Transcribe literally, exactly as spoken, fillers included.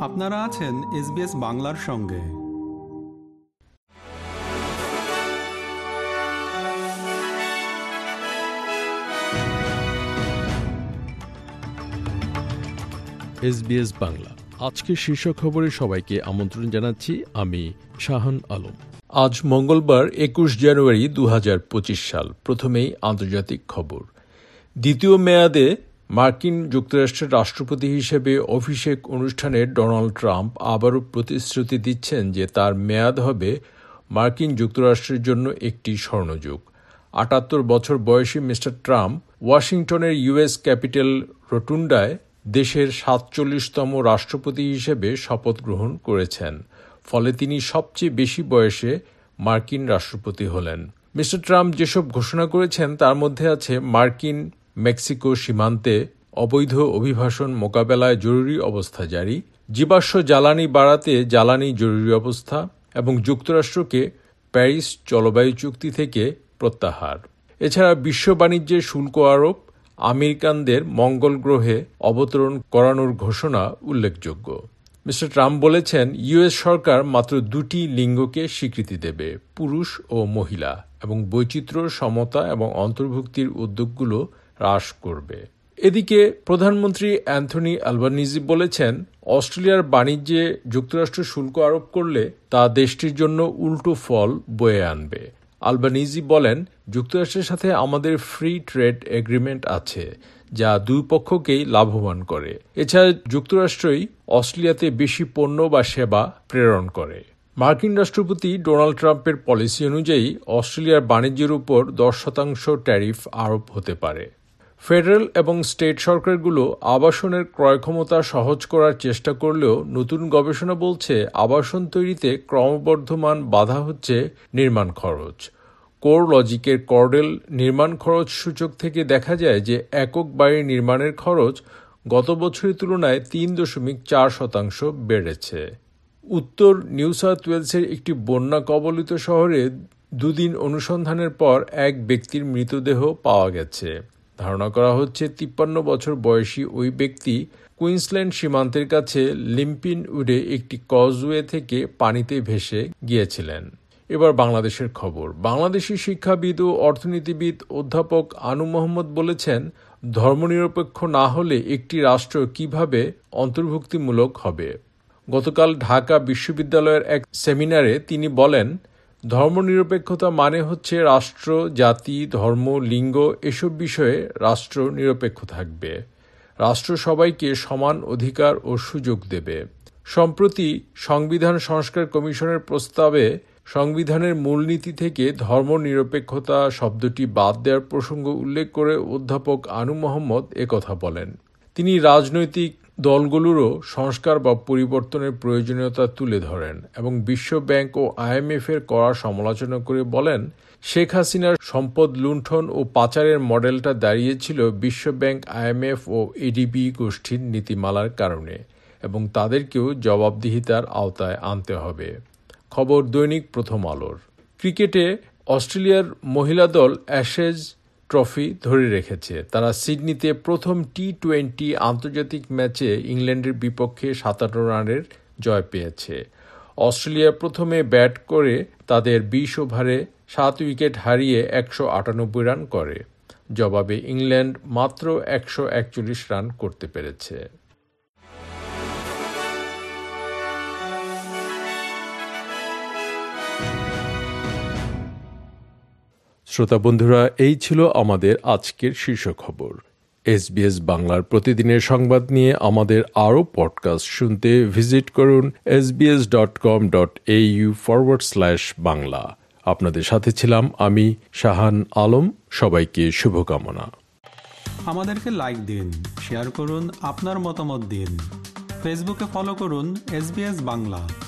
আপনারা আছেন এসবিএস বাংলার সঙ্গে। এসবিএস বাংলা আজকের শীর্ষ খবরে সবাইকে আমন্ত্রণ জানাচ্ছি। আমি শাহান আলম। আজ মঙ্গলবার একুশ জানুয়ারি দু হাজার পঁচিশ সাল। প্রথমেই আন্তর্জাতিক খবর। দ্বিতীয় মেয়াদে মার্কিন যুক্তরাষ্ট্রের রাষ্ট্রপতি হিসেবে অভিষেক অনুষ্ঠানে ডোনাল্ড ট্রাম্প আবারও প্রতিশ্রুতি দিচ্ছেন যে তার মেয়াদ হবে মার্কিন যুক্তরাষ্ট্রের জন্য একটি স্বর্ণযুগ। আটাত্তর বছর বয়সী মিস্টার ট্রাম্প ওয়াশিংটনের ইউএস ক্যাপিটাল রোটুন্ডায় দেশের সাতচল্লিশতম রাষ্ট্রপতি হিসেবে শপথ গ্রহণ করেছেন। ফলে তিনি সবচেয়ে বেশি বয়সে মার্কিন রাষ্ট্রপতি হলেন। মিস্টার ট্রাম্প যেসব ঘোষণা করেছেন তার মধ্যে আছে মার্কিন মেক্সিকো সীমান্তে অবৈধ অভিবাসন মোকাবেলায় জরুরি অবস্থা জারি, জীবাশ্ম জ্বালানি বাড়াতে জ্বালানি জরুরি অবস্থা এবং যুক্তরাষ্ট্রকে প্যারিস জলবায়ু চুক্তি থেকে প্রত্যাহার। এছাড়া বিশ্ব বাণিজ্যের শুল্ক আরোপ, আমেরিকানদের মঙ্গল গ্রহে অবতরণ করানোর ঘোষণা উল্লেখযোগ্য। মিস্টার ট্রাম্প বলেছেন ইউএস সরকার মাত্র দুটি লিঙ্গকে স্বীকৃতি দেবে, পুরুষ ও মহিলা, এবং বৈচিত্র্য, সমতা এবং অন্তর্ভুক্তির উদ্যোগগুলো হ্রাস করবে। এদিকে প্রধানমন্ত্রী অ্যান্থনি আলবানিজি বলেছেন অস্ট্রেলিয়ার বাণিজ্যে যুক্তরাষ্ট্র শুল্ক আরোপ করলে তা দেশটির জন্য উল্টো ফল বয়ে আনবে। আলবানিজি বলেন, যুক্তরাষ্ট্রের সাথে আমাদের ফ্রি ট্রেড এগ্রিমেন্ট আছে যা দুই পক্ষকেই লাভবান করে। এছাড়া যুক্তরাষ্ট্রই অস্ট্রেলিয়াতে বেশি পণ্য বা সেবা প্রেরণ করে। মার্কিন রাষ্ট্রপতি ডোনাল্ড ট্রাম্পের পলিসি অনুযায়ী অস্ট্রেলিয়ার বাণিজ্যের উপর দশ শতাংশ ট্যারিফ আরোপ হতে পারে। ফেডারেল এবং স্টেট সরকারগুলো আবাসনের ক্রয় ক্ষমতা সহজ করার চেষ্টা করলেও নতুন গবেষণা বলছে আবাসন তৈরিতে ক্রমবর্ধমান বাধা হচ্ছে নির্মাণ খরচ। কোর লজিকের কর্ডেল নির্মাণ খরচ সূচক থেকে দেখা যায় যে একক বাড়ি নির্মাণের খরচ গত বছরের তুলনায় তিন দশমিক চার শতাংশ বেড়েছে। উত্তর নিউ সাউথ ওয়েলসের একটি বন্যা কবলিত শহরে দুদিন অনুসন্ধানের পর এক ব্যক্তির মৃতদেহ পাওয়া গেছে। ধারণা করা হচ্ছে তিপ্পান্ন বছর বয়সী ওই ব্যক্তি কুইন্সল্যান্ড সীমান্তের কাছে লিম্পিন উডে একটি কজওয়ে থেকে পানিতে ভেসে গিয়েছিলেন। এবার বাংলাদেশের খবর। বাংলাদেশি শিক্ষাবিদ ও অর্থনীতিবিদ অধ্যাপক আনু মোহাম্মদ বলেছেন, ধর্মনিরপেক্ষ না হলে একটি রাষ্ট্র কিভাবে অন্তর্ভুক্তিমূলক হবে। গতকাল ঢাকা বিশ্ববিদ্যালয়ের এক সেমিনারে তিনি বলেন, ধর্মনিরপেক্ষতা মানে হচ্ছে রাষ্ট্র জাতি, ধর্ম, লিঙ্গ এসব বিষয়ে রাষ্ট্র নিরপেক্ষ থাকবে। রাষ্ট্র সবাইকে সমান অধিকার ও সুযোগ দেবে। সম্প্রতি সংবিধান সংস্কার কমিশনের প্রস্তাবে সংবিধানের মূলনীতি থেকে ধর্মনিরপেক্ষতা শব্দটি বাদ দেওয়ার প্রসঙ্গ উল্লেখ করে অধ্যাপক আনু মোহাম্মদ একথা বলেন। তিনি রাজনৈতিক দলগুলোরও সংস্কার বা পরিবর্তনের প্রয়োজনীয়তা তুলে ধরেন এবং বিশ্ব ব্যাংক ও আইএমএফ এর কড়া সমালোচনা করে বলেন, শেখ হাসিনার সম্পদ লুণ্ঠন ও পাচারের মডেলটা দাঁড়িয়েছিল বিশ্ব ব্যাংক, আইএমএফ ও এডিবি গোষ্ঠীর নীতিমালার কারণে এবং তাদেরকেও জবাবদিহিতার আওতায় আনতে হবে। খবর দৈনিক প্রথম আলোর। ক্রিকেটে অস্ট্রেলিয়ার মহিলা দল অ্যাশেজ ট্রফি ধরে রেখেছে। তারা সিডনিতে প্রথম টি টোয়েন্টি আন্তর্জাতিক ম্যাচে ইংল্যান্ডের বিপক্ষে সাতান্ন রানের জয় পেয়েছে। অস্ট্রেলিয়া প্রথমে ব্যাট করে তাদের বিশ ওভারে সাত উইকেট হারিয়ে একশো আটানব্বই রান করে। জবাবে ইংল্যান্ড মাত্র একশো একচল্লিশ রান করতে পেরেছে। শ্রোতা বন্ধুরা, এই ছিল আমাদের আজকের শীর্ষ খবর। এসবিএস বাংলার প্রতিদিনের সংবাদ নিয়ে আমাদের আরও পডকাস্ট শুনতে ভিজিট করুন SBS dot com dot AU forward slash Bangla. আপনাদের সাথে ছিলাম আমি শাহান আলম। সবাইকে শুভকামনা। আমাদেরকে লাইক দিন, শেয়ার করুন, আপনার মতামত দিন। ফেসবুকে ফলো করুন এসবিএস বাংলা।